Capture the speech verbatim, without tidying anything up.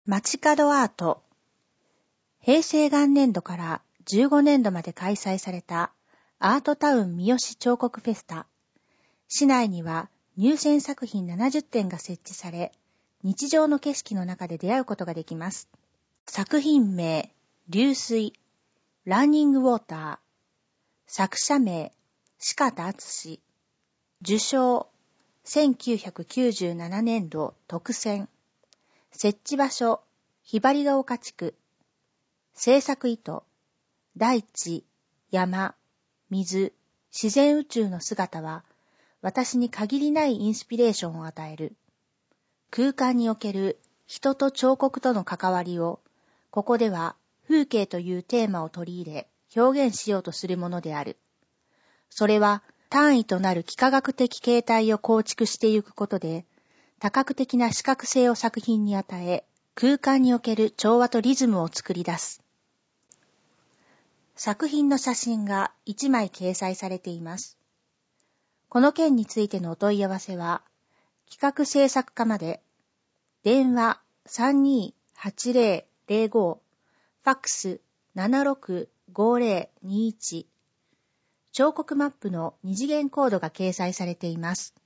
街角アート。平成元年度からじゅうごねんどまで開催されたアートタウン三好彫刻フェスタ。市内には入選作品ななじゅってんが設置され、日常の景色の中で出会うことができます。作品名、流水、ランニングウォーター。作者名、四方敦。受賞、せんきゅうひゃくきゅうじゅうななねんど特選。設置場所、ひばりが丘地区。制作意図、大地、山、水、自然宇宙の姿は、私に限りないインスピレーションを与える。空間における人と彫刻との関わりを、ここでは風景というテーマを取り入れ、表現しようとするものである。それは単位となる幾何学的形態を構築していくことで、多角的な視覚性を作品に与え、空間における調和とリズムを作り出す。作品の写真がいちまい掲載されています。この件についてのお問い合わせは、企画制作課まで、電話 さんにーはちぜろぜろご、ファックス ななろくごぜろにいち、彫刻マップの二次元コードが掲載されています。